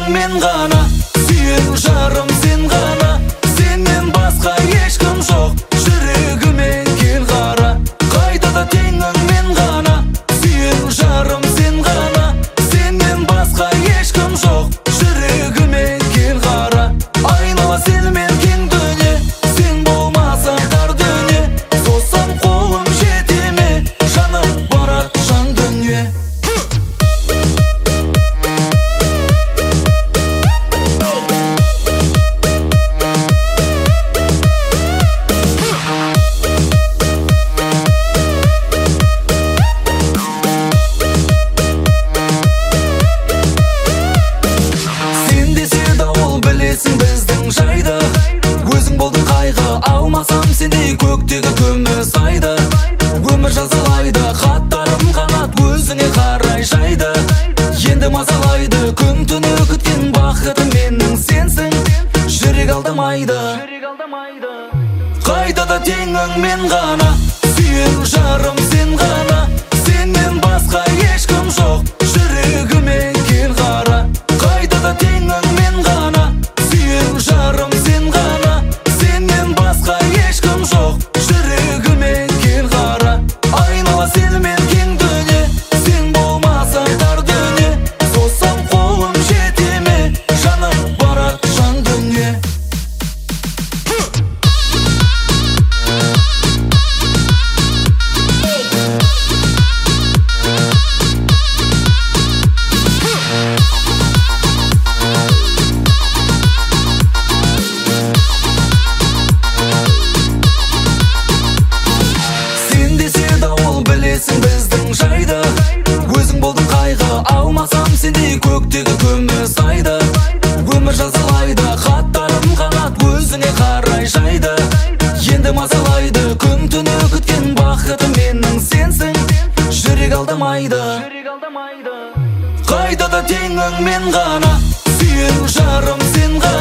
теңің мен ғана, сүйер жарым сен ғана. Сенен басқа ешкім жоқ, жүрегіме кел қара. Қайда теңің мен ғана, сүйер жарым сен ғана. Сенен басқа ешкім жоқ, жүрегіме кел қара. Айнала сенімен кең дүние, сен болмасаң тар дүние. Созсам қолым жете ме, жанып барат жан дүние. Біздің жайды өзің болдың қайғы, алмасам сендей көктегі күміс айды. Өмір жазалайды, хаттарым қанат өзіңе қарай жайды. Енді мазалайды, күн түні күткен бақытым менің сенсің, жүрек алдамайды. Қайда теңің мен ғана, сүйер жарым сен ғана. Сенен басқа ешкім жоқ, жүрегіме кел қара. Қайда теңің мен ғана, сүйер жарым сен ғана. Сенен басқа ешкім жоқ, жүрегіме кел қара. Айнала сенімен кең дүние, сен болмасаң тар дүние. Созсам қолым жете ме, жанып барат жан дүние. Біздің жайды өзің болдың қайғы, алмасам сендей көктегі күміс айды. Өмір жазалайды, хаттарым қанат өзіңе қарай жайды. Енді мазалайды, күн түні күткен бақытым менің сенсің, жүрек алдамайды. Қайда теңің мен ғана, сүйер жарым сен ғана.